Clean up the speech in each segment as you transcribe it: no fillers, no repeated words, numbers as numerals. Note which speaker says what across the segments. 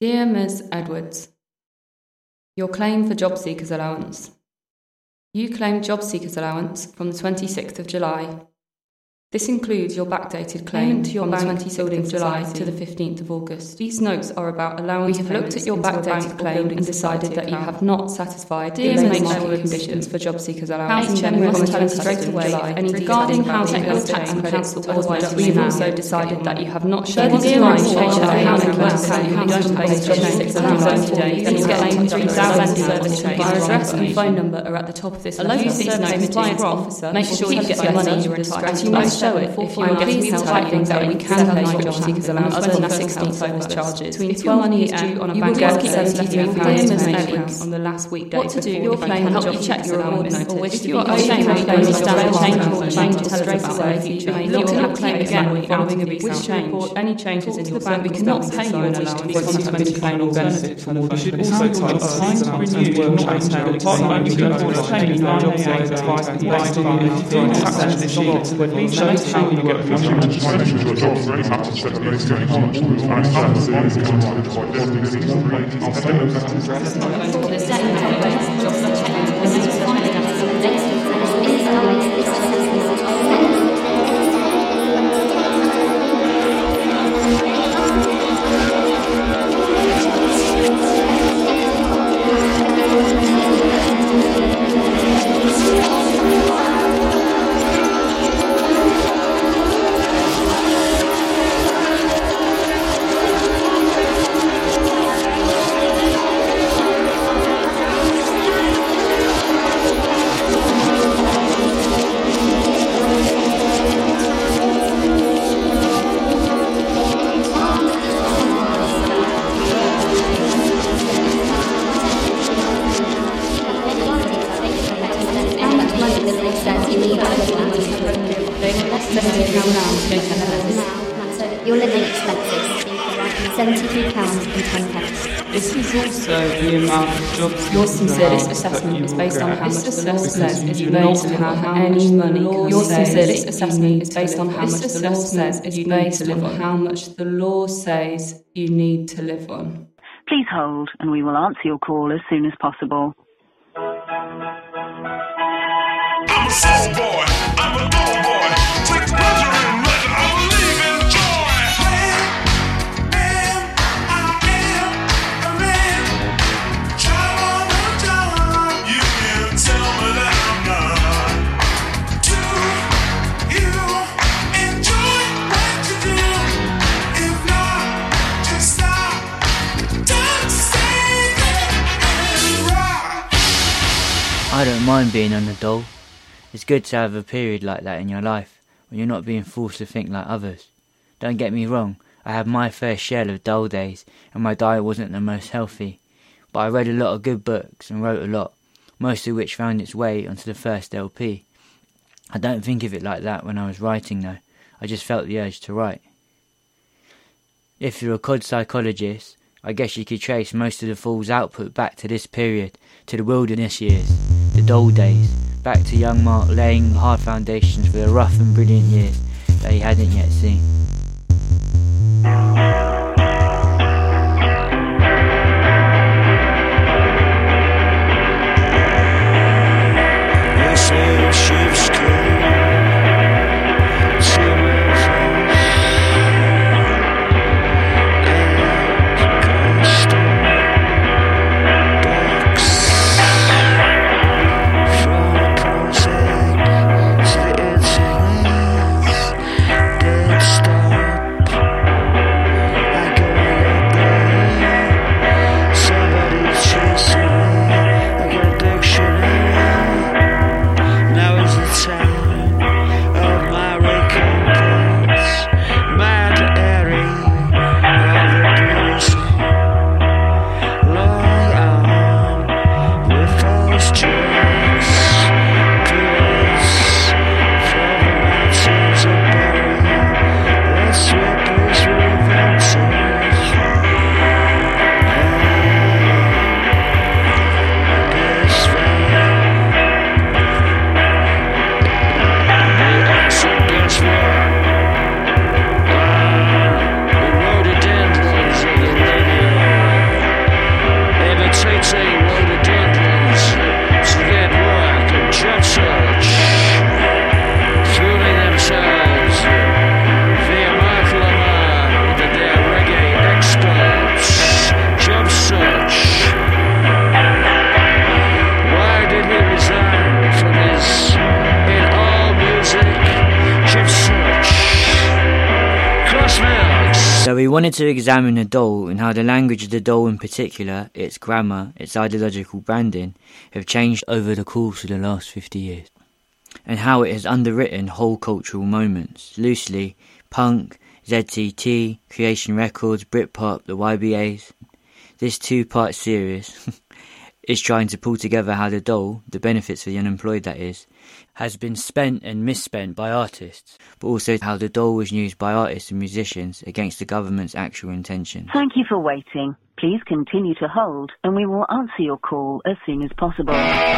Speaker 1: Dear Ms. Edwards, your claim for job seekers allowance. You claimed job seekers allowance from the 26th of July. This includes your backdated claim to your from the 26th of July to the 15th of August. These notes are about allowance. We have looked at your backdated claim and decided that you have not satisfied the market conditions for job seekers allowance. Housing generous tell us straight away regarding housing tax and credits. Otherwise, we have also decided that you have not shown the housing allowance and you don't pay job seekers allowance 30 days. Please get claim 3,000 service charge. Our address and phone number are at the top of this. A local service compliance officer. Make sure you get the money you're entitled to. Show it if you are please tell things that we can pay your job seekers allowance other than 16 service charges. If your money is due on a bank account, £73 on the last weekday. What to do? Your claim help you check your award notice. If you are ashamed of claiming standard change to tell us about the future. Look at your claim again following a recent change. Any changes in your bank, we cannot pay you an allowance because you have been claiming or benefit from the
Speaker 2: should also type sign to renew and change the department to the change in job seekers advice and please show how you get the
Speaker 3: Your living expenses, £73.10.
Speaker 2: This is also the amount of jobs.
Speaker 1: Your sincerest assessment is based on how much the law says is you need to have any money. Your sincerest assessment is based on how much the law says is you need to live on. How much the law says you need to live on.
Speaker 4: Please hold, and we will answer your call as soon as possible.
Speaker 5: I'm a soul boy, I'm a low boy. Take pleasure in pleasure, I believe in joy. Man, I am a man. Try on the job. You can tell me that I'm not. Do you enjoy what you do? If not, just stop. Don't say that and rock.
Speaker 6: I don't mind being an adult. It's good to have a period like that in your life, when you're not being forced to think like others. Don't get me wrong, I had my fair share of dull days, and my diet wasn't the most healthy. But I read a lot of good books and wrote a lot, most of which found its way onto the first LP. I don't think of it like that when I was writing though, I just felt the urge to write. If you're a cod psychologist, I guess you could trace most of the Fool's output back to this period, to the wilderness years, the dull days, back to young Mark laying hard foundations for the rough and brilliant years that he hadn't yet seen.
Speaker 7: Stop.
Speaker 6: So we wanted to examine the dole and how the language of the dole in particular, its grammar, its ideological branding, have changed over the course of the last 50 years. And how it has underwritten whole cultural moments, loosely, punk, ZTT, Creation Records, Britpop, the YBAs. This two-part series is trying to pull together how the dole, the benefits for the unemployed that is, has been spent and misspent by artists, but also how the dole was used by artists and musicians against the government's actual intention.
Speaker 4: Thank you for waiting. Please continue to hold, and we will answer your call as soon as possible.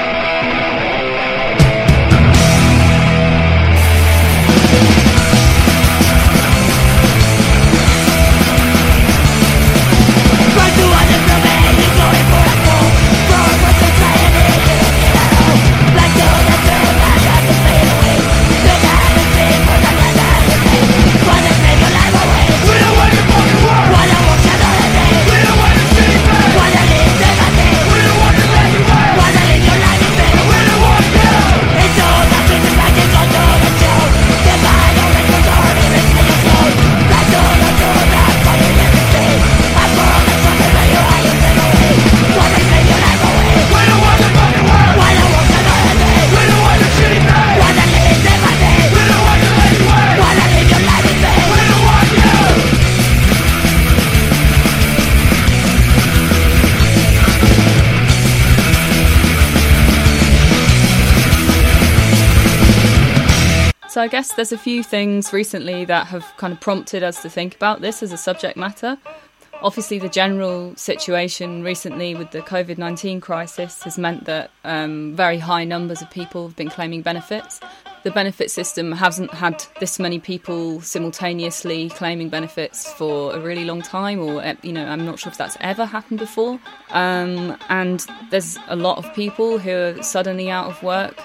Speaker 1: So I guess there's a few things recently that have kind of prompted us to think about this as a subject matter. Obviously, the general situation recently with the COVID-19 crisis has meant that very high numbers of people have been claiming benefits. The benefit system hasn't had this many people simultaneously claiming benefits for a really long time, or, I'm not sure if that's ever happened before. And there's a lot of people who are suddenly out of work.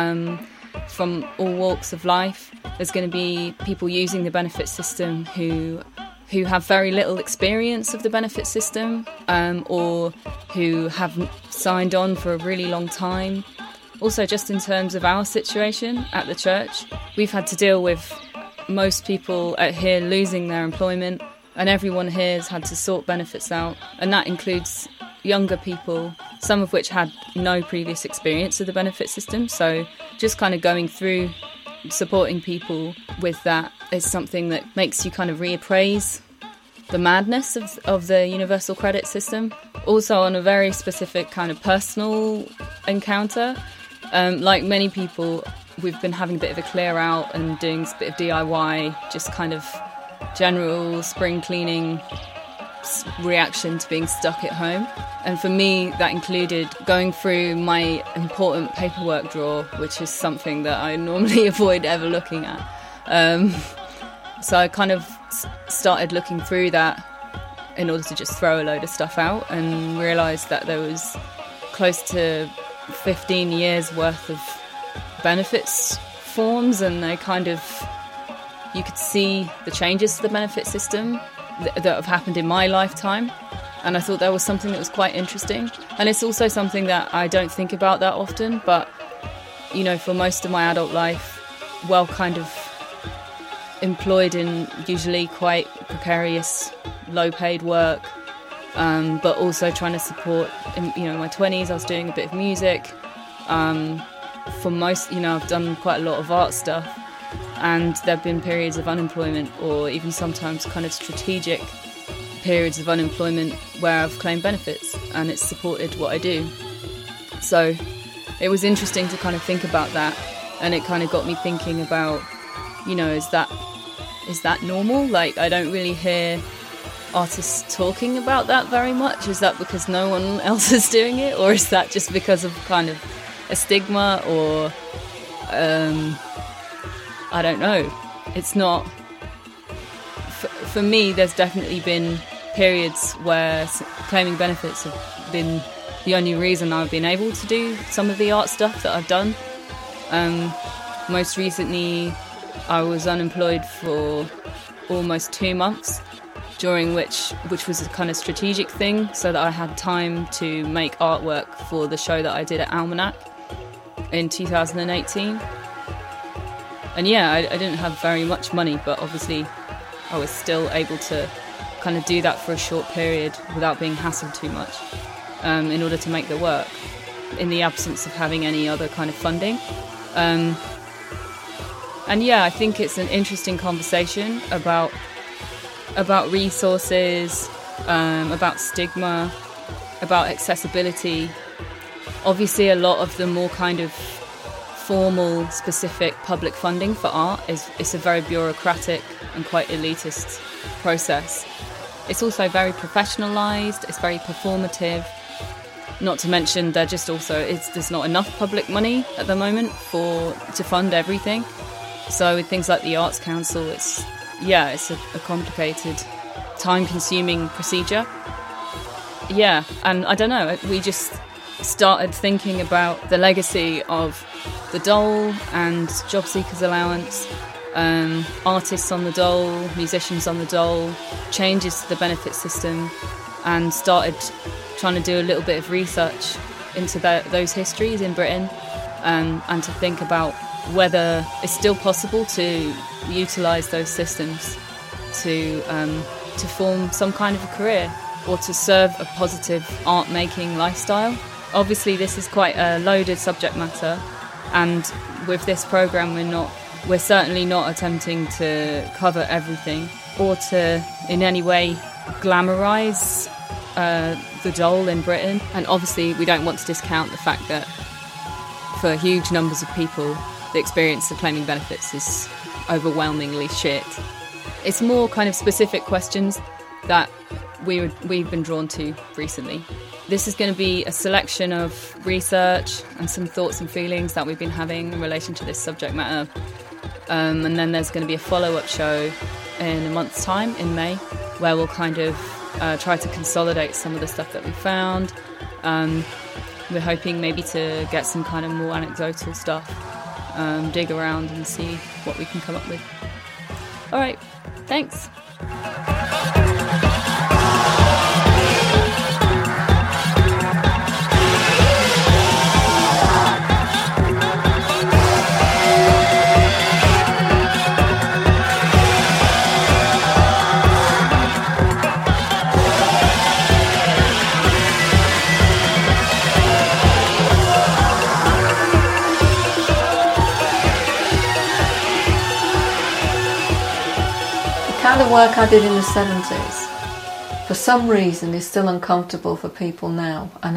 Speaker 1: From all walks of life. There's going to be people using the benefit system who have very little experience of the benefit system, or who have signed on for a really long time. Also, just in terms of our situation at the church, we've had to deal with most people out here losing their employment, and everyone here has had to sort benefits out, and that includes younger people, some of which had no previous experience of the benefit system. So just kind of going through supporting people with that is something that makes you kind of reappraise the madness of the universal credit system. Also, on a very specific kind of personal encounter, like many people, we've been having a bit of a clear out and doing a bit of DIY, just kind of general spring cleaning reaction to being stuck at home. And for me, that included going through my important paperwork drawer, which is something that I normally avoid ever looking at. So I kind of started looking through that in order to just throw a load of stuff out, and realised that there was close to 15 years worth of benefits forms, and they kind of, you could see the changes to the benefit system that have happened in my lifetime, and I thought that was something that was quite interesting. And it's also something that I don't think about that often, but for most of my adult life, well, kind of employed in usually quite precarious, low-paid work, but also trying to support, in my 20s I was doing a bit of music. For most, I've done quite a lot of art stuff, and there have been periods of unemployment, or even sometimes kind of strategic periods of unemployment where I've claimed benefits, and it's supported what I do. So it was interesting to kind of think about that, and it kind of got me thinking about, is that normal? Like, I don't really hear artists talking about that very much. Is that because no one else is doing it, or is that just because of kind of a stigma, or I don't know. It's not... For me, there's definitely been periods where claiming benefits have been the only reason I've been able to do some of the art stuff that I've done. Most recently, I was unemployed for almost 2 months, during which was a kind of strategic thing, so that I had time to make artwork for the show that I did at Almanac in 2018. And yeah, I didn't have very much money, but obviously I was still able to kind of do that for a short period without being hassled too much, in order to make the work, in the absence of having any other kind of funding. And yeah, I think it's an interesting conversation about resources, about stigma, about accessibility. Obviously, a lot of the more kind of formal, specific public funding for art it's a very bureaucratic and quite elitist process. It's also very professionalised, it's very performative. Not to mention, there's not enough public money at the moment to fund everything. So with things like the Arts Council, it's a complicated, time-consuming procedure. Yeah, and I don't know, we just started thinking about the legacy of the dole and job seekers allowance, artists on the dole, musicians on the dole, changes to the benefit system, and started trying to do a little bit of research into those histories in Britain, and to think about whether it's still possible to utilise those systems to form some kind of a career or to serve a positive art-making lifestyle. Obviously, this is quite a loaded subject matter, and with this programme we're certainly not attempting to cover everything or to in any way glamorise the dole in Britain. And obviously we don't want to discount the fact that for huge numbers of people the experience of claiming benefits is overwhelmingly shit. It's more kind of specific questions that we've been drawn to recently. This is going to be a selection of research and some thoughts and feelings that we've been having in relation to this subject matter. And then there's going to be a follow-up show in a month's time, in May, where we'll kind of try to consolidate some of the stuff that we found. We're hoping maybe to get some kind of more anecdotal stuff, dig around and see what we can come up with. All right, thanks.
Speaker 7: The kind of work I did in the 70s, for some reason, is still uncomfortable for people now, and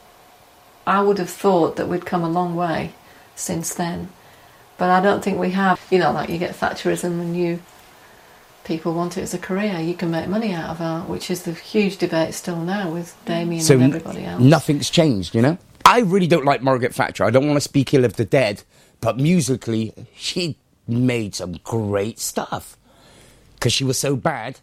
Speaker 7: I would have thought that we'd come a long way since then, but I don't think we have. You know, like you get Thatcherism and people want it as a career. You can make money out of art, which is the huge debate still now with Damien and everybody else.
Speaker 8: Nothing's changed, you know? I really don't like Margaret Thatcher. I don't want to speak ill of the dead, but musically, she made some great stuff. Because she was so bad.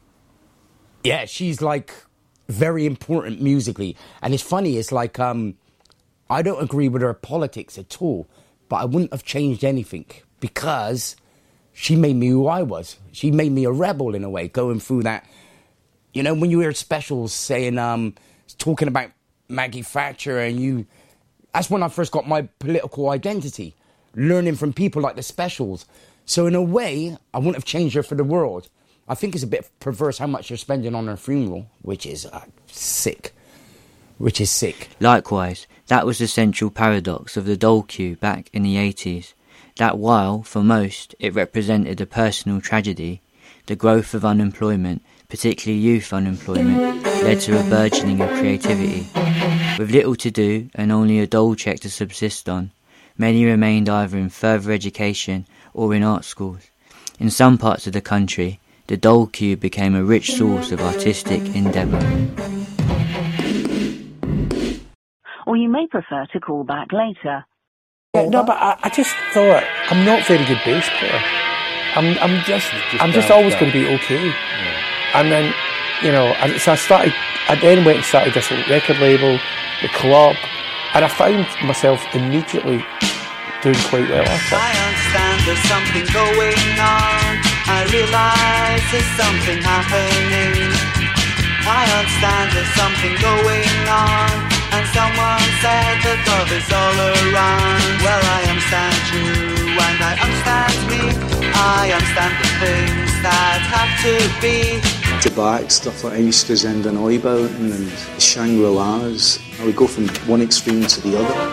Speaker 8: Yeah, she's like very important musically. And it's funny, it's like, I don't agree with her politics at all, but I wouldn't have changed anything because she made me who I was. She made me a rebel in a way, going through that. You know, when you hear specials saying, talking about Maggie Thatcher and that's when I first got my political identity, learning from people like the specials. So in a way, I wouldn't have changed her for the world. I think it's a bit perverse how much you're spending on her funeral, which is sick.
Speaker 6: Likewise, that was the central paradox of the dole queue back in the 80s, that while, for most, it represented a personal tragedy, the growth of unemployment, particularly youth unemployment, led to a burgeoning of creativity. With little to do and only a dole check to subsist on, many remained either in further education or in art schools. In some parts of the country, the dole queue became a rich source of artistic endeavour.
Speaker 4: Or you may prefer to call back later.
Speaker 9: Yeah, no, but I just thought I'm not a very good bass player. I'm just always going to be okay. Yeah. And then, you know, I then went and started this record label, the club, and I found myself immediately doing quite well after.
Speaker 10: I understand there's something going on. I realise there's something happening. I understand there's something going on. And someone said that love is all around. Well, I understand you and I understand me. I understand the things that have to be.
Speaker 11: To back stuff like Easter's End and Oibouten and Shangri-La's. I would go from one extreme to the other.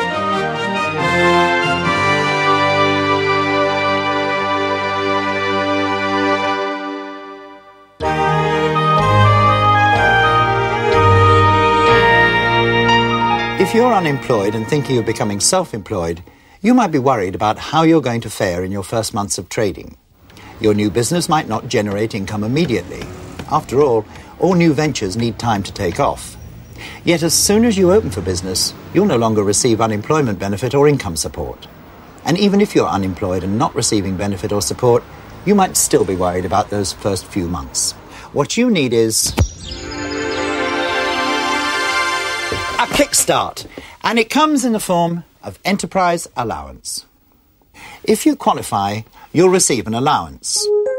Speaker 12: If you're unemployed and thinking of becoming self-employed, you might be worried about how you're going to fare in your first months of trading. Your new business might not generate income immediately. After all new ventures need time to take off. Yet as soon as you open for business, you'll no longer receive unemployment benefit or income support. And even if you're unemployed and not receiving benefit or support, you might still be worried about those first few months. What you need is a kickstart, and it comes in the form of enterprise allowance. If you qualify, you'll receive an allowance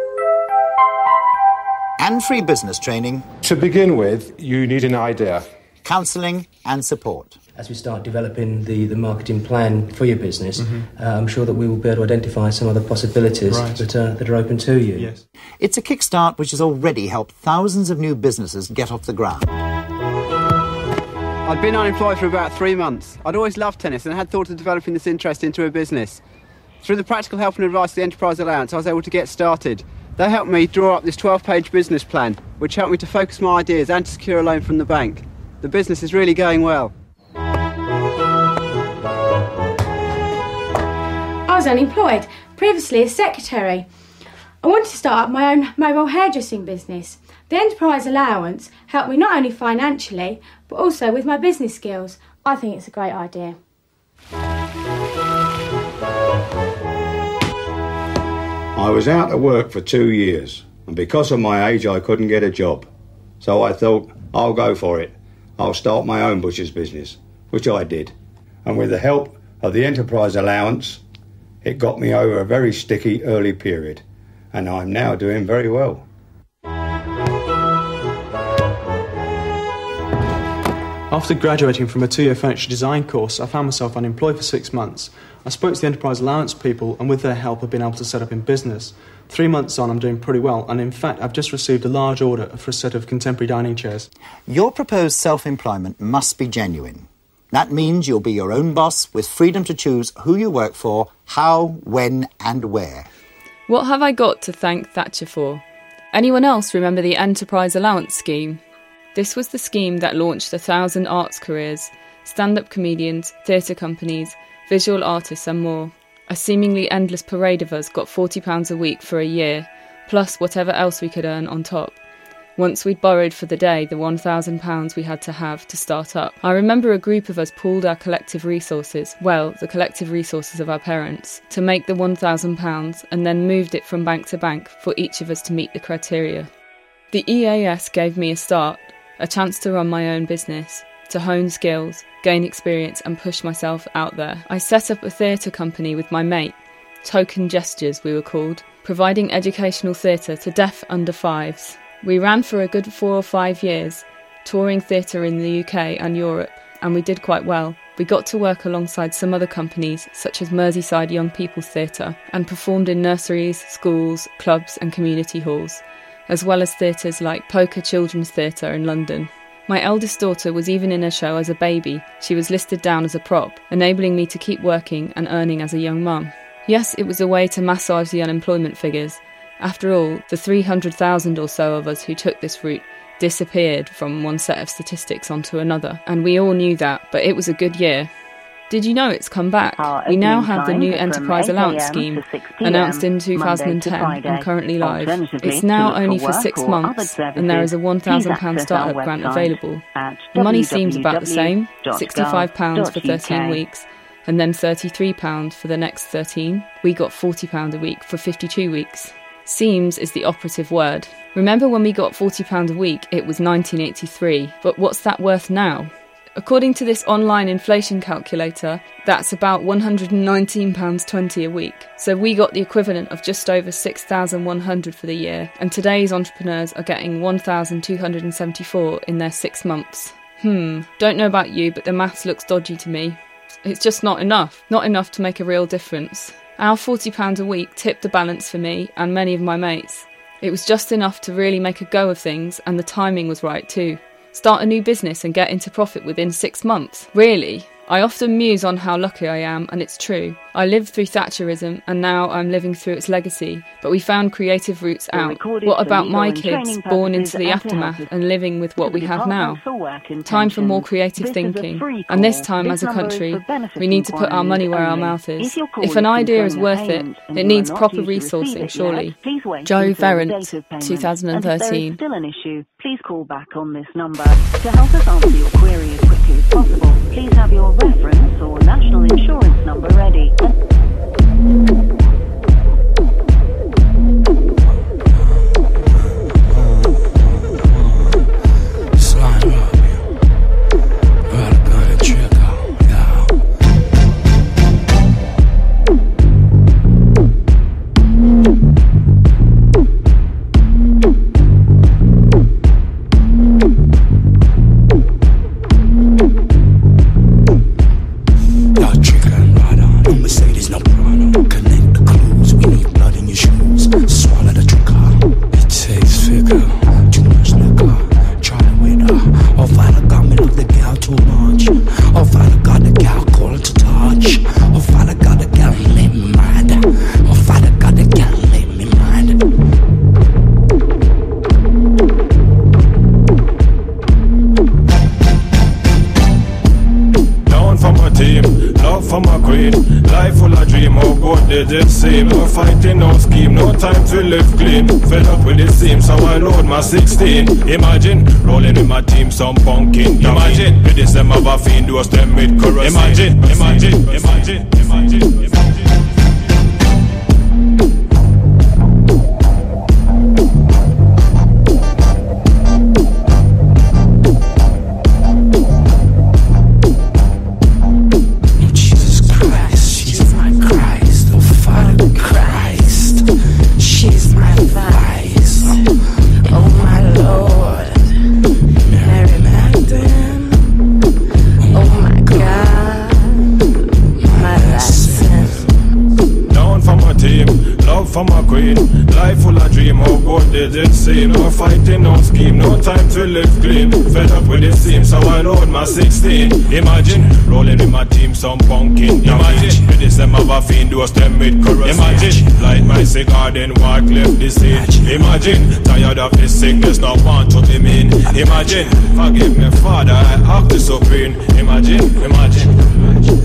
Speaker 12: and free business training.
Speaker 9: To begin with, you need an idea.
Speaker 12: Counselling and support.
Speaker 13: As we start developing the marketing plan for your business, I'm sure that we will be able to identify some other possibilities that are open to you.
Speaker 9: Yes.
Speaker 12: It's a kickstart which has already helped thousands of new businesses get off the ground.
Speaker 14: I'd been unemployed for about 3 months. I'd always loved tennis and had thought of developing this interest into a business. Through the practical help and advice of the Enterprise Allowance, I was able to get started. They helped me draw up this 12-page business plan, which helped me to focus my ideas and to secure a loan from the bank. The business is really going well.
Speaker 15: I was unemployed, previously a secretary. I wanted to start up my own mobile hairdressing business. The Enterprise Allowance helped me not only financially, but also with my business skills. I think it's a great idea.
Speaker 16: I was out of work for 2 years, and because of my age I couldn't get a job. So I thought, I'll go for it. I'll start my own butcher's business, which I did. And with the help of the Enterprise Allowance, it got me over a very sticky early period, and I'm now doing very well.
Speaker 2: After graduating from a 2-year furniture design course, I found myself unemployed for 6 months. I spoke to the Enterprise Allowance people, and with their help I've been able to set up in business. 3 months on, I'm doing pretty well, and in fact I've just received a large order for a set of contemporary dining chairs.
Speaker 12: Your proposed self-employment must be genuine. That means you'll be your own boss with freedom to choose who you work for, how, when and where.
Speaker 1: What have I got to thank Thatcher for? Anyone else remember the Enterprise Allowance scheme? This was the scheme that launched 1,000 arts careers, stand-up comedians, theatre companies, visual artists and more. A seemingly endless parade of us got £40 a week for a year, plus whatever else we could earn on top. Once we'd borrowed for the day the £1,000 we had to have to start up. I remember a group of us pooled our collective resources, well, the collective resources of our parents, to make the £1,000 and then moved it from bank to bank for each of us to meet the criteria. The EAS gave me a start, a chance to run my own business, to hone skills, gain experience and push myself out there. I set up a theatre company with my mate, Token Gestures we were called, providing educational theatre to deaf under 5s. We ran for a good 4 or 5 years, touring theatre in the UK and Europe, and we did quite well. We got to work alongside some other companies, such as Merseyside Young People's Theatre, and performed in nurseries, schools, clubs and community halls, as well as theatres like Poker Children's Theatre in London. My eldest daughter was even in a show as a baby. She was listed down as a prop, enabling me to keep working and earning as a young mum. Yes, it was a way to massage the unemployment figures. After all, the 300,000 or so of us who took this route disappeared from one set of statistics onto another, and we all knew that, but it was a good year. Did you know it's come back? We now have the new Enterprise Allowance scheme, announced in 2010 and currently live. It's now only for 6 months, and there is a £1,000 startup grant available. The money seems about the same, £65 for 13 weeks, and then £33 for the next 13. We got £40 a week for 52 weeks. Seems is the operative word. Remember when we got £40 a week, it was 1983, but what's that worth now? According to this online inflation calculator, that's about £119.20 a week. So we got the equivalent of just over £6,100 for the year, and today's entrepreneurs are getting £1,274 in their 6 months. Don't know about you, but the maths looks dodgy to me. It's just not enough to make a real difference. Our £40 a week tipped the balance for me and many of my mates. It was just enough to really make a go of things, and the timing was right too. Start a new business and get into profit within 6 months. Really? I often muse on how lucky I am, and it's true. I lived through Thatcherism, and now I'm living through its legacy, but we found creative routes out. What about my kids, born into the aftermath and living with what we have now? Time for more creative thinking, and this time as a country, we need to put our money where our mouth is. If an idea is worth it, it needs proper resourcing, surely. Joe Verrant, 2013.
Speaker 4: Still an issue, please call back on this number. To help us answer your query as quickly as possible, please have your reference or national insurance number ready.
Speaker 5: Fed up with the same, so I load my 16. Imagine rolling with my team, some punkin. Imagine with this them have a fiend, do us them with corrosive. Imagine. For my queen, life full of dream, how good did it seem? No fighting, no scheme, no time to live clean. Fed up with the same, so I load my 16. Imagine rolling with my team, some punkin. Imagine with this them have a fiend, do us them with corrosive. Imagine light my cigar, then walk left the scene. Imagine tired of this sickness, not want to be mean. Imagine forgive me, Father, I act the supreme. Imagine.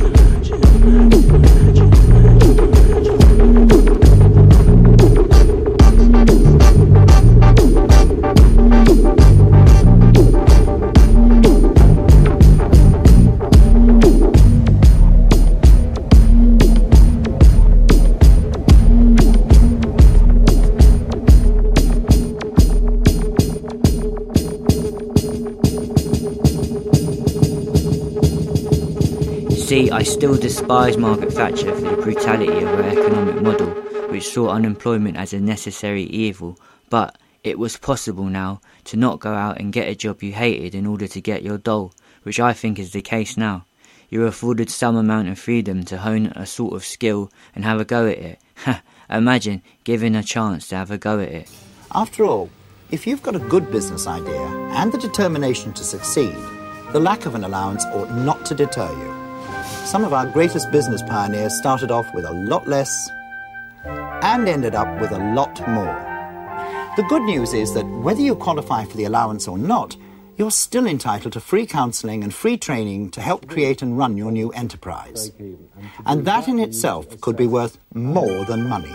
Speaker 6: See, I still despise Margaret Thatcher for the brutality of her economic model, which saw unemployment as a necessary evil, but it was possible now to not go out and get a job you hated in order to get your dole, which I think is the case now. You're afforded some amount of freedom to hone a sort of skill and have a go at it. Imagine given a chance to have a go at it.
Speaker 12: After all, if you've got a good business idea and the determination to succeed, the lack of an allowance ought not to deter you. Some of our greatest business pioneers started off with a lot less and ended up with a lot more. The good news is that whether you qualify for the allowance or not, you're still entitled to free counselling and free training to help create and run your new enterprise. And that in itself could be worth more than money.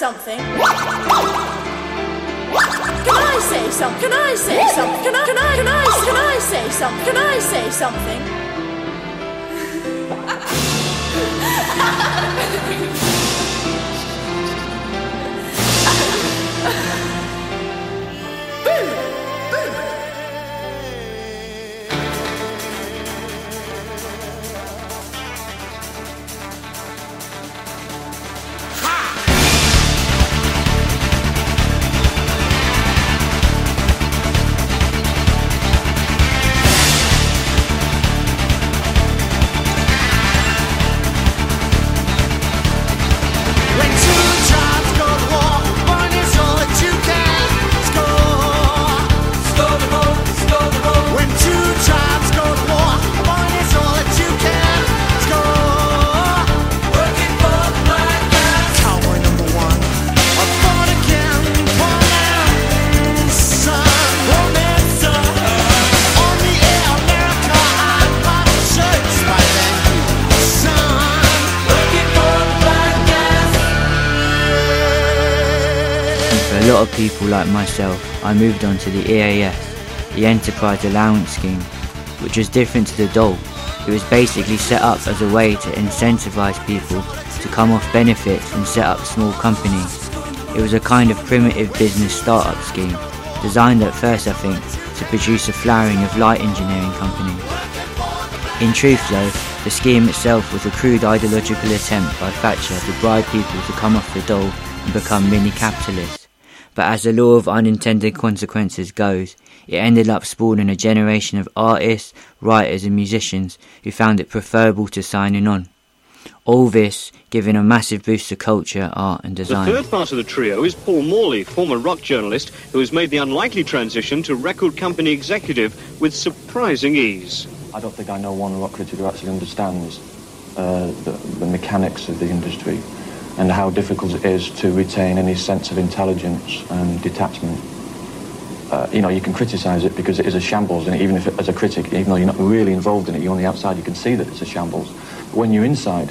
Speaker 17: something? Can I say something? Can I say something? Can I say something? Can I say something?
Speaker 6: For a lot of people like myself, I moved on to the EAS, the Enterprise Allowance Scheme, which was different to the dole. It was basically set up as a way to incentivise people to come off benefits and set up small companies. It was a kind of primitive business start-up scheme, designed at first I think to produce a flowering of light engineering companies. In truth though, the scheme itself was a crude ideological attempt by Thatcher to bribe people to come off the dole and become mini-capitalists. But as the law of unintended consequences goes, it ended up spawning a generation of artists, writers and musicians who found it preferable to signing on. All this giving a massive boost to culture, art and design.
Speaker 18: The third part of the trio is Paul Morley, former rock journalist who has made the unlikely transition to record company executive with surprising ease.
Speaker 19: I don't think I know one rock critic who actually understands the mechanics of the industry and how difficult it is to retain any sense of intelligence and detachment. You can criticise it because it is a shambles, and even if as a critic, even though you're not really involved in it, you're on the outside, you can see that it's a shambles. But when you're inside,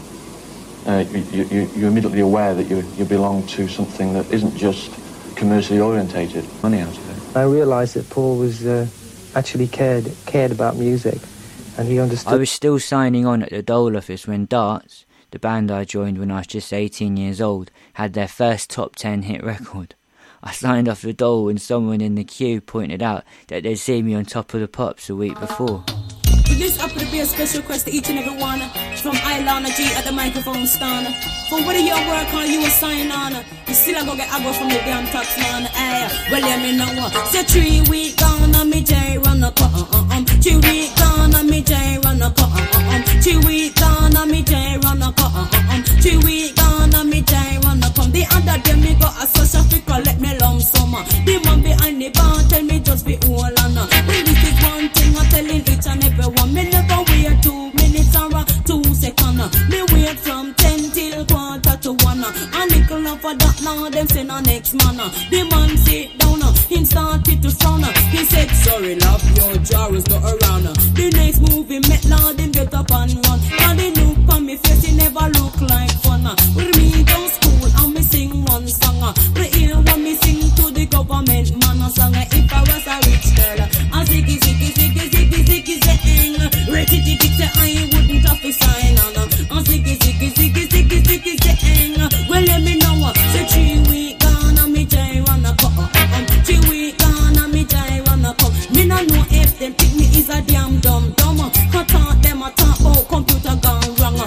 Speaker 19: you're immediately aware that you belong to something that isn't just commercially orientated. Money out of it.
Speaker 20: I realised that Paul was actually cared about music, and he understood.
Speaker 6: I was still signing on at the Dole office when Darts, the band I joined when I was just 18 years old, had their first top 10 hit record. I signed off the Dole when someone in the queue pointed out that they'd seen me on Top of the Pops a week before.
Speaker 21: With this up to be a special request to each and every one. From Ilana G at the microphone stand. For whether you work or you sign on, you still a go get agua from the damn tax man. Hey, well let me know. Say 3 weeks gone and me J run a 3 weeks gone and me J run a 3 weeks gone and me J run a 3 weeks gone and me J run a come. The other day me got a social figure let me lump summer. The man behind the bar tell me just be all on. Well this is one thing I'm telling each and every one. Me never wait 2 minutes or 2 seconds. Me wait from 10 till 1:45. A nickel for that now, them say no next man. The man sit down, he started to frown. He said, sorry love, your jar is not around. The next move he met, now them get up and run. And the look on me face, he never look like fun. With me down school and me sing one song. The ear when me sing to the government man a song. If I was a rich girl, a ziggy ziggy ziggy ziggy ziggy zing. Retty say I wouldn't have to sign on. A ziggy ziggy ziggy ziggy ziggy zing. Well let me know. Say 3 weeks gone and me J run a cup. 3 weeks gone and me J run a cup. Me no know if them think me is a damn dumb. Cut out them a talk about computer gone wrong.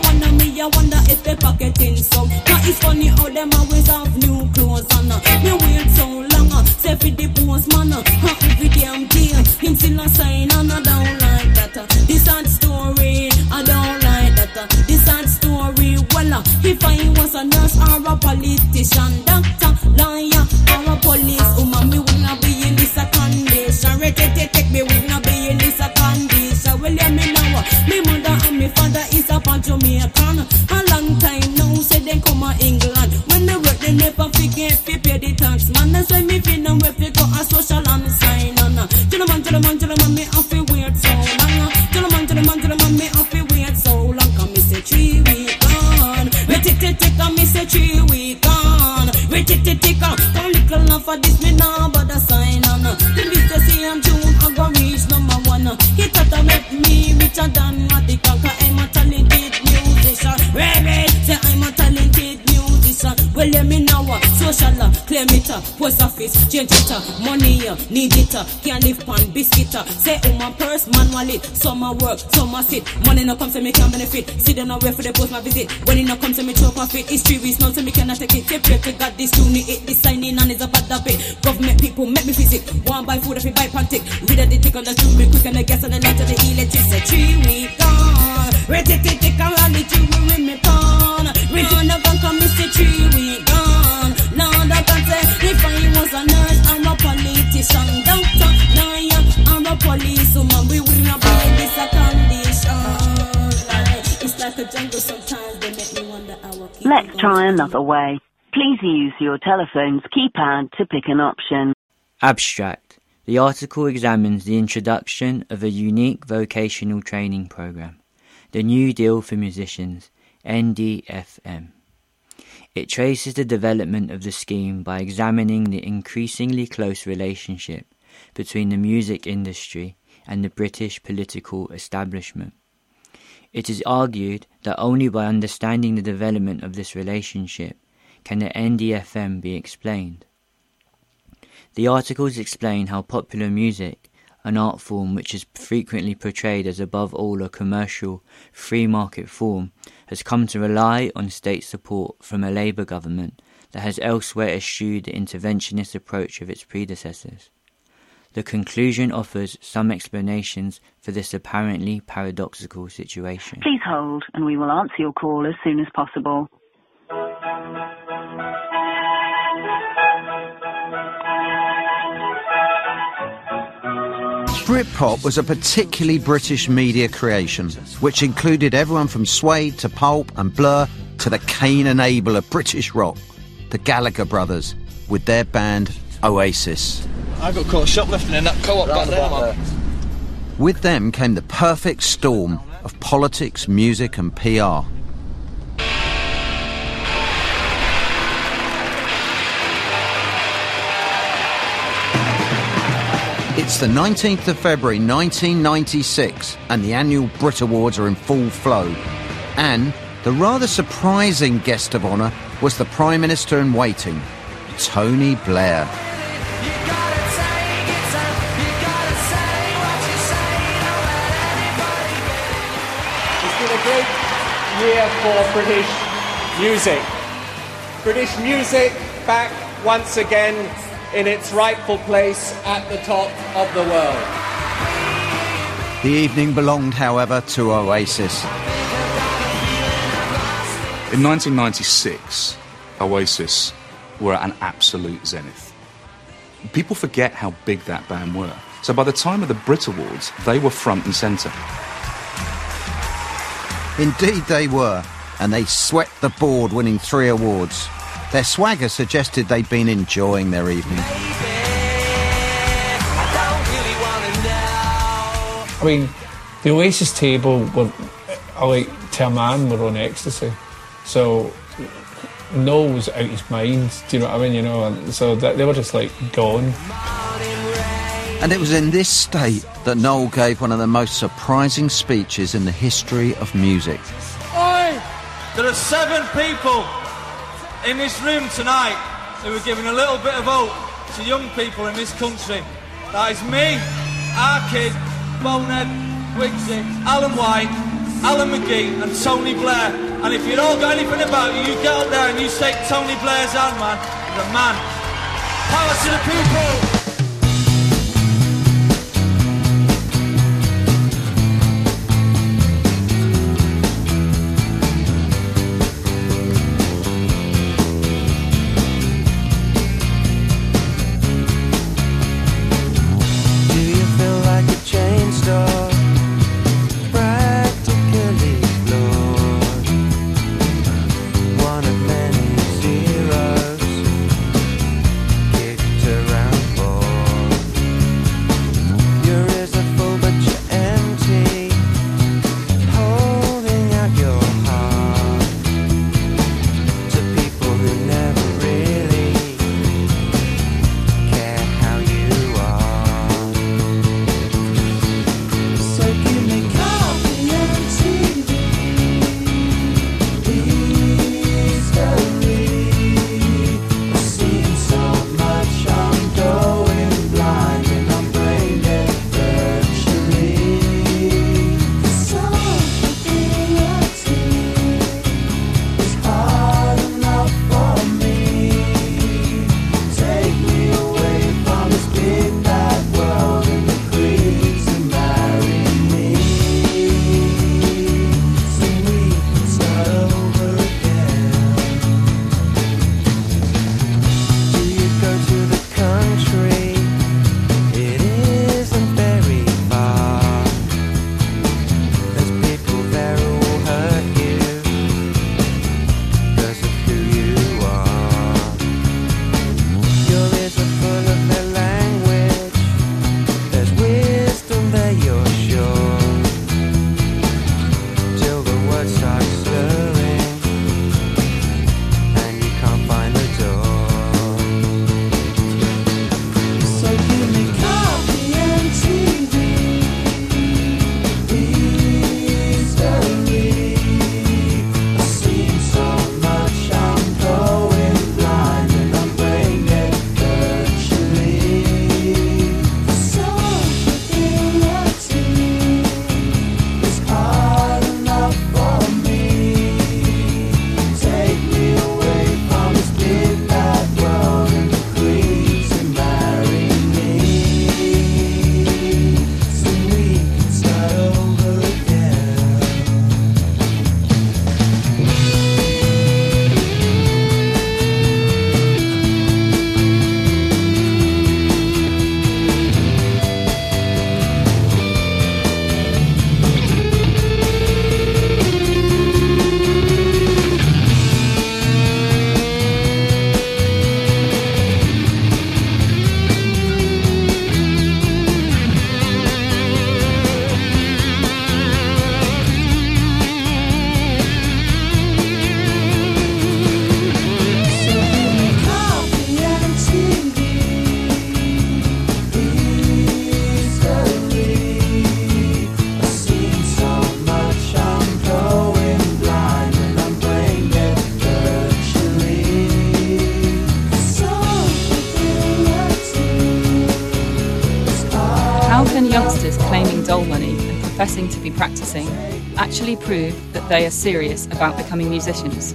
Speaker 21: I wonder if they pocketing some. But it's funny how them always have new clothes on. Me wait so long, say for the postman. Every damn day, him still a sign and I don't like that. This sad story, I don't like that. This sad story, well, if I was a nurse or a politician, doctor, lawyer or a police woman, me would not be in this condition. Take me would not be in this condition. Well, let me know. Me mother and me father is up on Jamaican. A long time now, say they come to England. When they work, they never forget to pay the tax. Man, that's why me feel them if you go a social and sign on. Gentleman, me have to wait so long. Gentleman, me have to wait so long. Come me say 3 weeks gone. Me take, and me say 3 weeks gone. Ticka, don't little enough for this, me now, but a sign on. The list they say I'm June, I go reach number one. He thought to make me richer than what the conquer. I'm a talented musician. Ray, say I'm a talented musician. Well, let me know, social, claim it, post office, change it, money, need it, can't live pan, biscuit. Say, my purse, man, wallet, some work, some sit. Money no come to me, can't benefit. Sit down and wait for the post my visit. When it no come to me, choke off it. It's 3 weeks now, so me cannot take it. Say, pray to God, this tune it, this signing on is a bad habit. Government people make me visit. One buy food if you buy pantic. Read the tick on the street, me quick and the gas and the light of the electricity. 3 weeks gone. Ready to take a rally to win me pawn. Return the gun, come Mr. 3 weeks gone. Lord, I can say, if I was a nurse, I'm a politician. Doctor, lawyer, I'm a policewoman. We will not be in this a condition. It's like a jungle sometimes, they make me wonder how I keep.
Speaker 4: Let's try another way. Please use your telephone's keypad to pick an option.
Speaker 6: Abstract. The article examines the introduction of a unique vocational training program, the New Deal for Musicians, NDFM. It traces the development of the scheme by examining the increasingly close relationship between the music industry and the British political establishment. It is argued that only by understanding the development of this relationship can the NDFM be explained. The articles explain how popular music, an art form which is frequently portrayed as above all a commercial, free market form, has come to rely on state support from a Labour government that has elsewhere eschewed the interventionist approach of its predecessors. The conclusion offers some explanations for this apparently paradoxical situation.
Speaker 4: Please hold, and we will answer your call as soon as possible.
Speaker 3: Britpop was a particularly British media creation, which included everyone from Suede to Pulp and Blur to the Cain and Abel of British rock, the Gallagher brothers, with their band Oasis.
Speaker 22: I got caught shoplifting in that co-op back there, man.
Speaker 3: With them came the perfect storm of politics, music and PR. It's the 19th of February 1996 and the annual Brit Awards are in full flow. And the rather surprising guest of honour was the Prime Minister in waiting, Tony Blair.
Speaker 23: It's been a great year for British music. British music back once again in its rightful place at the top of the world.
Speaker 3: The evening belonged, however, to Oasis.
Speaker 24: In 1996, Oasis were at an absolute zenith. People forget how big that band were. So by the time of the Brit Awards, they were front and centre.
Speaker 3: Indeed they were, and they swept the board, winning 3 awards. Their swagger suggested they'd been enjoying their evening.
Speaker 9: I mean, the Oasis table were, like, to a man, were on ecstasy. So, Noel was out his mind, do you know what I mean? You know, and so they were just, like, gone.
Speaker 3: And it was in this state that Noel gave one of the most surprising speeches in the history of music.
Speaker 23: Oi! There are 7 people in this room tonight who are giving a little bit of hope to young people in this country. That is me, our kid, Bonehead, Wigsy, Alan White, Alan McGee and Tony Blair. And if you've all got anything about you, you get up there and you shake Tony Blair's hand, man. He's a man. Power to the people!
Speaker 10: One of many zeros kicked around for
Speaker 1: dole money and professing to be practising actually prove that they are serious about becoming musicians.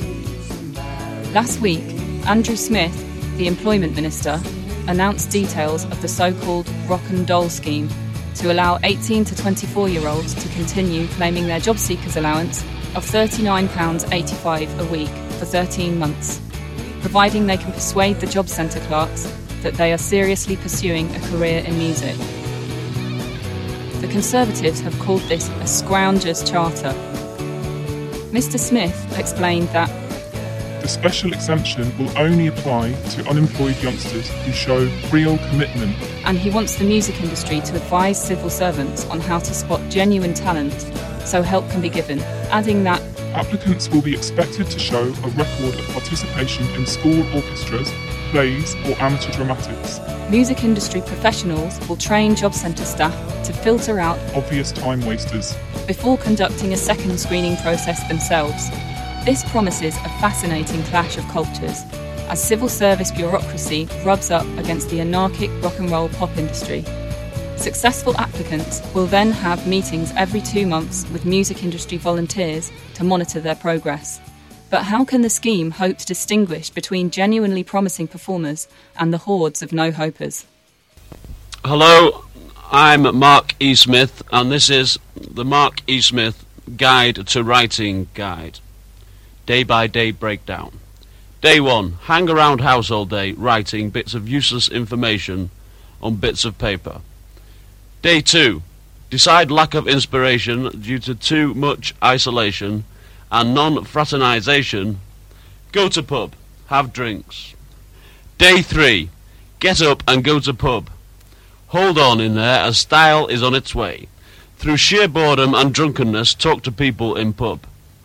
Speaker 1: Last week, Andrew Smith, the Employment Minister, announced details of the so-called Rock and Dole scheme to allow 18 to 24-year-olds to continue claiming their job seekers allowance of £39.85 a week for 13 months, providing they can persuade the job centre clerks that they are seriously pursuing a career in music. The Conservatives have called this a scrounger's charter. Mr. Smith explained that
Speaker 7: the special exemption will only apply to unemployed youngsters who show real commitment.
Speaker 1: And he wants the music industry to advise civil servants on how to spot genuine talent so help can be given, adding that
Speaker 7: applicants will be expected to show a record of participation in school orchestras, plays or amateur dramatics.
Speaker 1: Music industry professionals will train job centre staff to filter out
Speaker 7: obvious time wasters
Speaker 1: before conducting a second screening process themselves. This promises a fascinating clash of cultures as civil service bureaucracy rubs up against the anarchic rock and roll pop industry. Successful applicants will then have meetings every 2 months with music industry volunteers to monitor their progress. But how can the scheme hope to distinguish between genuinely promising performers and the hordes of no-hopers?
Speaker 8: Hello, I'm Mark E. Smith, and this is the Mark E. Smith Guide to Writing Guide. Day-by-day breakdown. Day 1. Hang around house all day, writing bits of useless information on bits of paper. Day 2. Decide lack of inspiration due to too much isolation and non-fraternisation. Go to pub. Have drinks. Day 3. Get up and go to pub. Hold on in there as style is on its way. Through sheer boredom and drunkenness, talk to people in pub.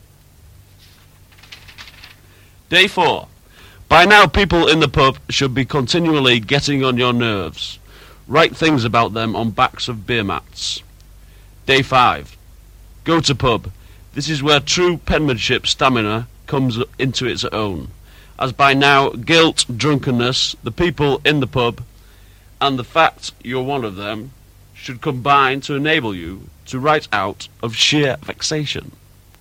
Speaker 8: Day 4. By now people in the pub should be continually getting on your nerves. Write things about them on backs of beer mats. Day 5. Go to pub. This is where true penmanship stamina comes into its own, as by now guilt, drunkenness, the people in the pub, and the fact you're one of them should combine to enable you to write out of sheer vexation.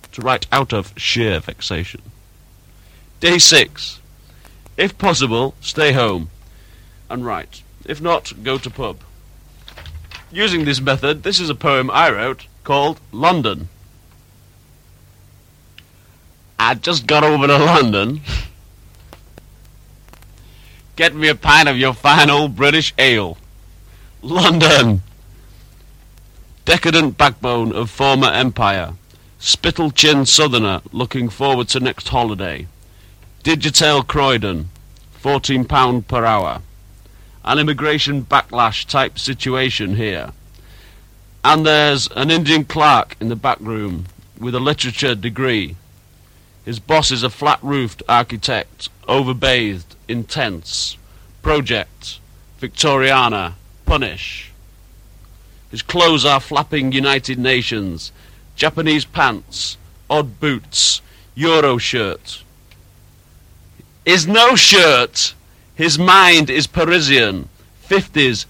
Speaker 8: Day 6. If possible, stay home and write. If not, go to pub. Using this method, this is a poem I wrote called London. I just got over to London. Get me a pint of your fine old British ale. London. Decadent backbone of former empire. Spittle-chinned southerner looking forward to next holiday. Digital Croydon, £14 per hour. An immigration backlash type situation here. And there's an Indian clerk in the back room with a literature degree. His boss is a flat-roofed architect, overbathed, intense. Project, Victoriana, punish. His clothes are flapping United Nations, Japanese pants, odd boots, Euro shirt. Is no shirt. His mind is Parisian, 50s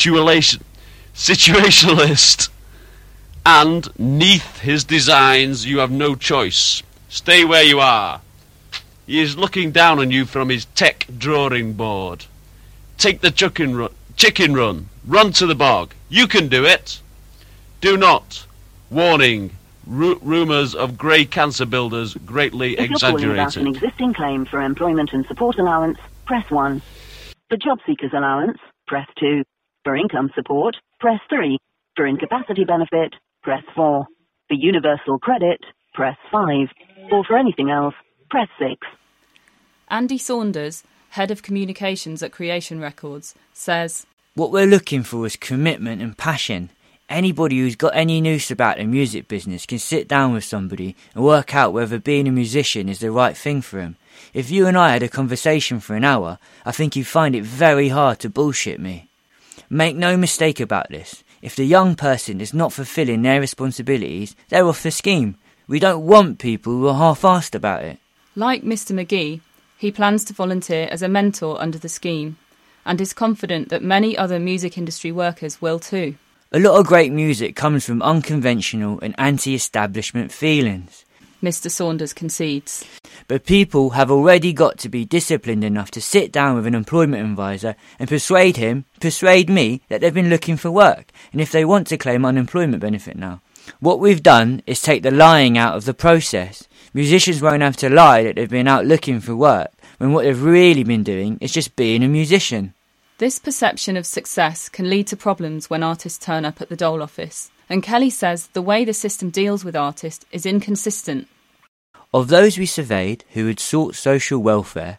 Speaker 8: situationalist. And, neath his designs, you have no choice. Stay where you are. He is looking down on you from his tech drawing board. Take the chicken run. Run to the bog. You can do it. Do not. Warning. Rumours of grey cancer builders greatly
Speaker 4: If you're calling about
Speaker 8: exaggerated.
Speaker 4: an existing claim for employment and support allowance, press 1. For job seekers allowance, press 2. For income support, press 3. For incapacity benefit, press 4. For universal credit, press 5. Or for anything else, press 6.
Speaker 1: Andy Saunders, Head of Communications at Creation Records, says,
Speaker 6: What we're looking for is commitment and passion. Anybody who's got any news about the music business can sit down with somebody and work out whether being a musician is the right thing for him. If you and I had a conversation for an hour, I think you'd find it very hard to bullshit me. Make no mistake about this. If the young person is not fulfilling their responsibilities, they're off the scheme. We don't want people who are half-assed about it.
Speaker 1: Like Mr. McGee, he plans to volunteer as a mentor under the scheme, and is confident that many other music industry workers will too.
Speaker 6: A lot of great music comes from unconventional and anti-establishment feelings.
Speaker 1: Mr. Saunders concedes.
Speaker 6: But people have already got to be disciplined enough to sit down with an employment advisor and persuade me that they've been looking for work, and if they want to claim unemployment benefit now. What we've done is take the lying out of the process. Musicians won't have to lie that they've been out looking for work, when what they've really been doing is just being a musician.
Speaker 1: This perception of success can lead to problems when artists turn up at the dole office, and Kelly says the way the system deals with artists is inconsistent.
Speaker 6: Of those we surveyed who had sought social welfare,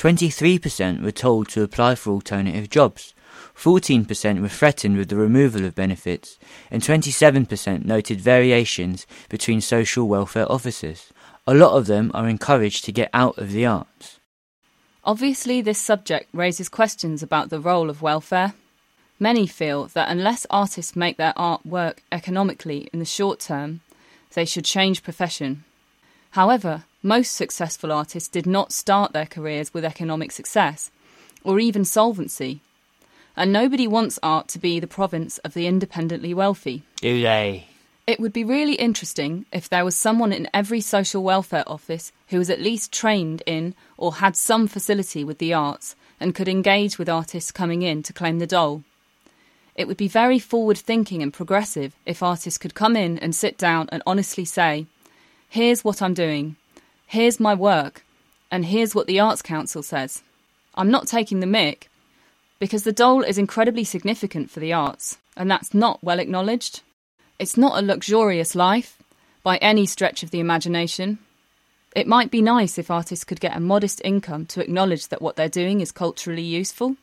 Speaker 6: 23% were told to apply for alternative jobs, 14% were threatened with the removal of benefits, and 27% noted variations between social welfare officers. A lot of them are encouraged to get out of the arts.
Speaker 1: Obviously, this subject raises questions about the role of welfare. Many feel that unless artists make their art work economically in the short term, they should change profession. However, most successful artists did not start their careers with economic success, or even solvency. And nobody wants art to be the province of the independently wealthy.
Speaker 6: Do they?
Speaker 1: It would be really interesting if there was someone in every social welfare office who was at least trained in or had some facility with the arts and could engage with artists coming in to claim the dole. It would be very forward-thinking and progressive if artists could come in and sit down and honestly say, here's what I'm doing, here's my work, and here's what the Arts Council says. I'm not taking the mick, because the dole is incredibly significant for the arts, and that's not well acknowledged. It's not a luxurious life, by any stretch of the imagination. It might be nice if artists could get a modest income to acknowledge that what they're doing is culturally useful.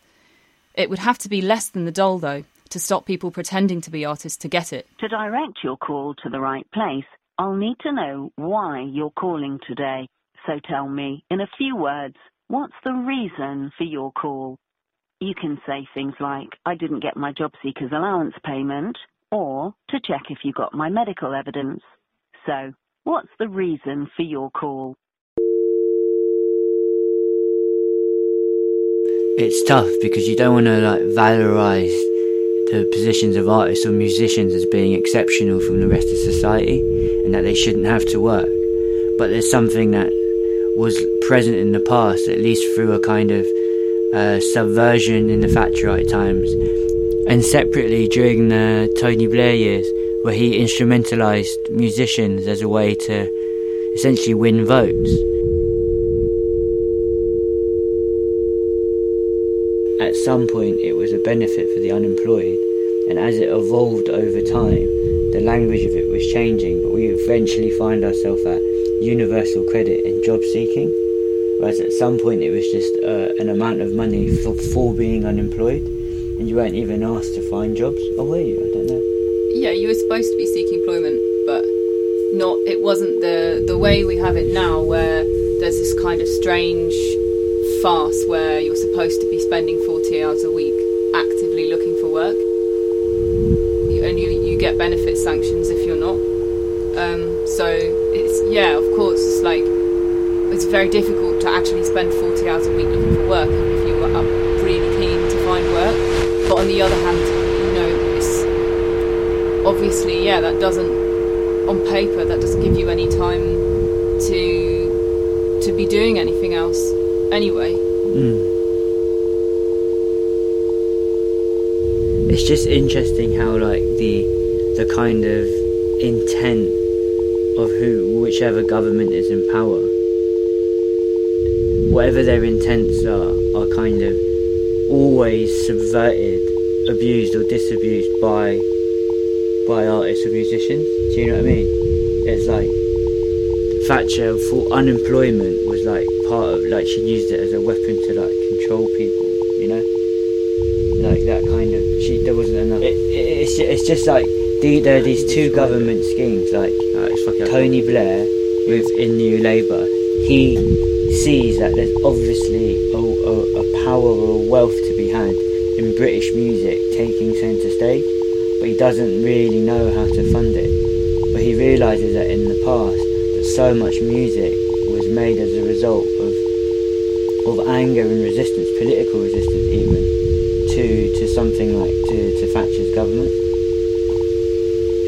Speaker 1: It would have to be less than the dole, though, to stop people pretending to be artists to get it.
Speaker 4: To direct your call to the right place, I'll need to know why you're calling today. So tell me, in a few words, what's the reason for your call? You can say things like, I didn't get my job seeker's allowance payment, or to check if you got my medical evidence. So, what's the reason for your call?
Speaker 6: It's tough because you don't want to valorise the positions of artists or musicians as being exceptional from the rest of society and that they shouldn't have to work. But there's something that was present in the past, at least through a kind of subversion in the Thatcherite times, and separately during the Tony Blair years, where he instrumentalised musicians as a way to essentially win votes. At some point it was a benefit for the unemployed, and as it evolved over time, the language of it was changing, but we eventually find ourselves at universal credit and job seeking, whereas at some point it was just an amount of money for being unemployed, and you weren't even asked to find jobs. Or were you? I don't know.
Speaker 1: Yeah, you were supposed to be seeking employment, but it wasn't the way we have it now, where there's this kind of strange farce where you're supposed to be spending 40 hours a week actively looking for work, and you get benefit sanctions if you're not. So it's, of course, it's very difficult to actually spend 40 hours a week looking for work if you are really keen to find work. But on the other hand, it's obviously, that doesn't, on paper, that doesn't give you any time to be doing anything else anyway.
Speaker 6: It's just interesting how the kind of intent of whichever government is in power, whatever their intents are kind of always subverted, abused or disabused by artists or musicians. Do you know what I mean? It's like Thatcher for unemployment was part of, she used it as a weapon to control people, that kind of, there wasn't enough. It's just there are these two government schemes, Tony Blair in New Labour. He sees that there's obviously a power or a wealth to be had in British music taking centre stage, but he doesn't really know how to fund it. But he realises that in the past, that so much music was made as a result of anger and resistance, political resistance even, to something to Thatcher's government.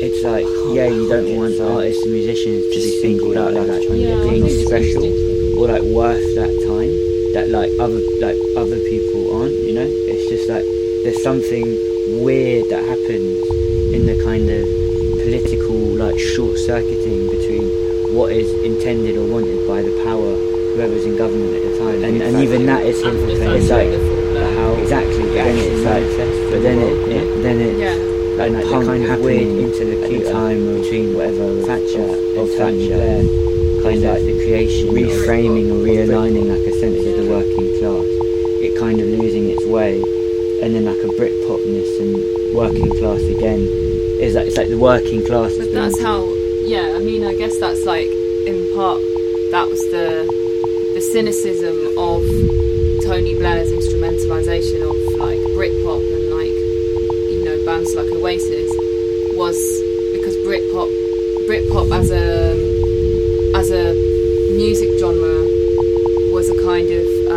Speaker 6: it's like, yeah, you don't want artists and musicians to be singled out like being special or like worth that time that like other people aren't, you know? It's just like there's something weird that happens in the kind of political like short-circuiting between what is intended or wanted by the power, whoever's in government at the time, and even that is it's like how exactly, but then it like the kind of weird interlocutor time between whatever Thatcher and Tony Blair, kind of like the creation, reframing or realigning like a sense of the working class, it kind of losing its way, and then like a Britpopness and working class again is like, it's like the working class.
Speaker 1: But that's how, I mean, I guess that's like in part that was the cynicism of Tony Blair's instrumentalisation of like Britpop and like, you know, bands like Oasis, was because Britpop as a music genre was a kind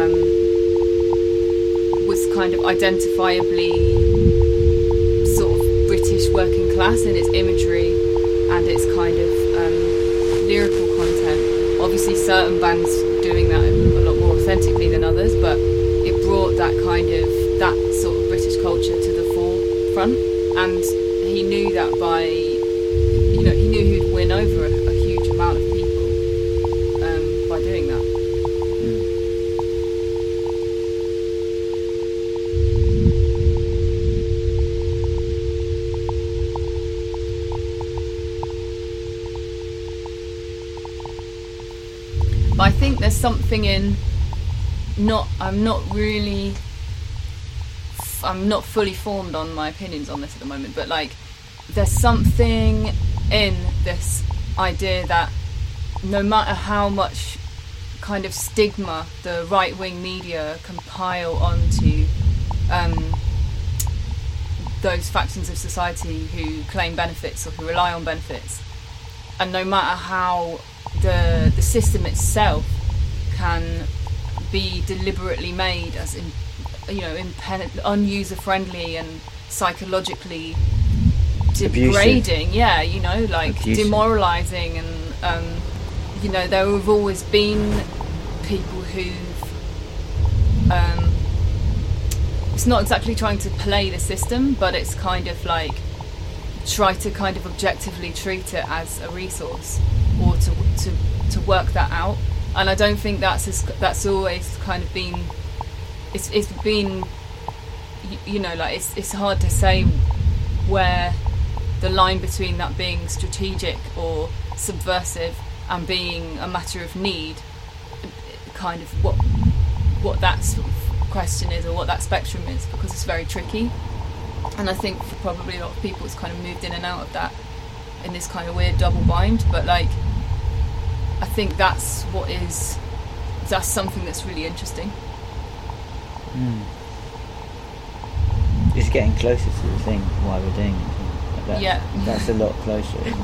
Speaker 1: of identifiably sort of British working class in its imagery and its kind of lyrical content. Obviously certain bands doing that a lot more authentically than others, but it brought that sort of British culture to the forefront, and he knew that he knew he'd win over a huge amount of people by doing that. But I think there's something in I'm not fully formed on my opinions on this at the moment, but like there's something in this idea that no matter how much kind of stigma the right-wing media can pile onto those factions of society who claim benefits or who rely on benefits, and no matter how the system itself can be deliberately made as unuser-friendly and psychologically degrading,
Speaker 6: abusive,
Speaker 1: demoralising, and there have always been people who've it's not exactly trying to play the system, but it's kind of like try to kind of objectively treat it as a resource or to work that out. And I don't think that's always kind of been. It's been, it's hard to say where the line between that being strategic or subversive and being a matter of need, kind of what that sort of question is or what that spectrum is, because it's very tricky. And I think for probably a lot of people it's kind of moved in and out of that in this kind of weird double bind. But like, I think that's something that's really interesting.
Speaker 6: It's getting closer to the thing why we're doing it. That's a lot closer, isn't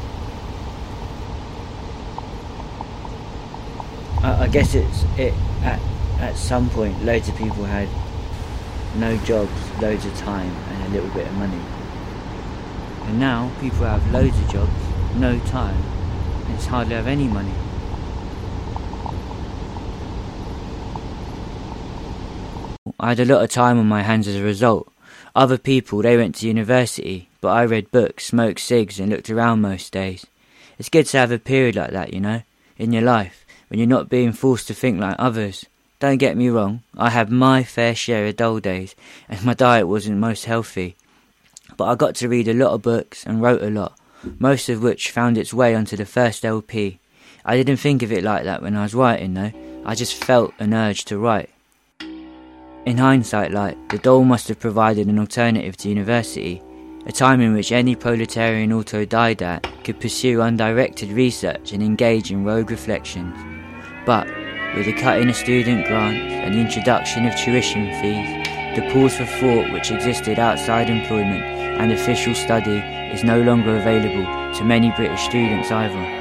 Speaker 6: it? I guess at some point loads of people had no jobs, loads of time and a little bit of money, and now people have loads of jobs, no time, and it's hardly have any money. I had a lot of time on my hands as a result. Other people, they went to university, but I read books, smoked cigs and looked around most days. It's good to have a period like that, in your life, when you're not being forced to think like others. Don't get me wrong, I had my fair share of dull days, and my diet wasn't most healthy. But I got to read a lot of books and wrote a lot, most of which found its way onto the first LP. I didn't think of it like that when I was writing though, I just felt an urge to write. In hindsight, the Dole must have provided an alternative to university, a time in which any proletarian autodidact could pursue undirected research and engage in rogue reflections. But with the cut in of student grants and the introduction of tuition fees, the pause for thought which existed outside employment and official study is no longer available to many British students either.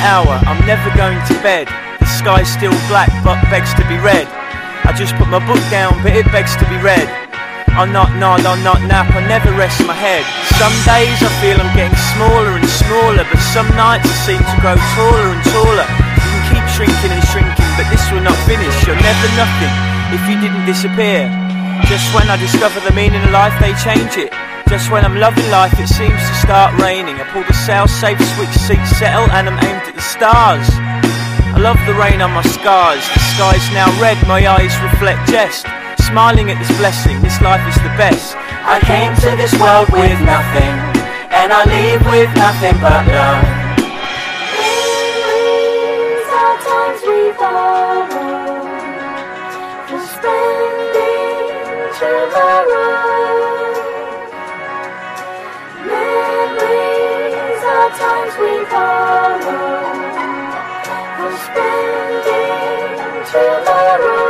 Speaker 11: hour, I'm never going to bed. The sky's still black but begs to be read. I just put my book down but it begs to be read. I'll not nod, I'll not nap, I never rest my head. Some days I feel I'm getting smaller and smaller, but some nights I seem to grow taller and taller. You can keep shrinking and shrinking, but this will not finish. You're never nothing if you didn't disappear. Just when I discover the meaning of life, they change it. Just when I'm loving life, it seems to start raining. I pull the sail safe, switch seats, settle, and I'm aimed at the stars. I love the rain on my scars. The sky's now red, my eyes reflect jest. Smiling at this blessing, this life is the best.
Speaker 10: I came to this world with nothing, and I leave with nothing but love. These are times we borrow for spending tomorrow. Memories are times we borrow for spending tomorrow.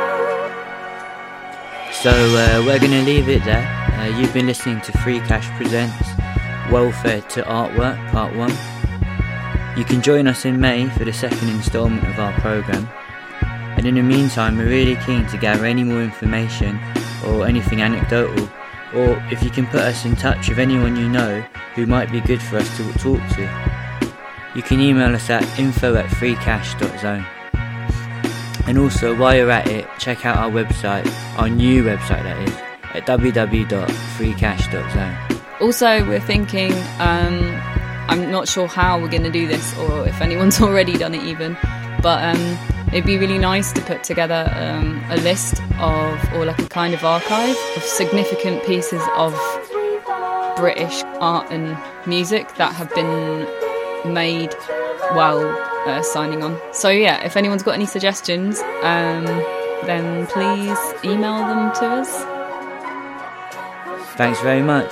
Speaker 6: So we're going to leave it there. You've been listening to Free Cash Presents Welfare to Artwork Part 1. You can join us in May for the second instalment of our programme. And in the meantime, we're really keen to gather any more information or anything anecdotal, or if you can put us in touch with anyone you know who might be good for us to talk to. You can email us at info@freecash.zone. And also, while you're at it, check out our website, our new website that is, at www.freecash.zone.
Speaker 1: Also, we're thinking, I'm not sure how we're going to do this, or if anyone's already done it even, but it'd be really nice to put together a list of, or like a kind of archive of significant pieces of British art and music that have been made while signing on. So yeah, if anyone's got any suggestions, then please email them to us.
Speaker 6: Thanks very much.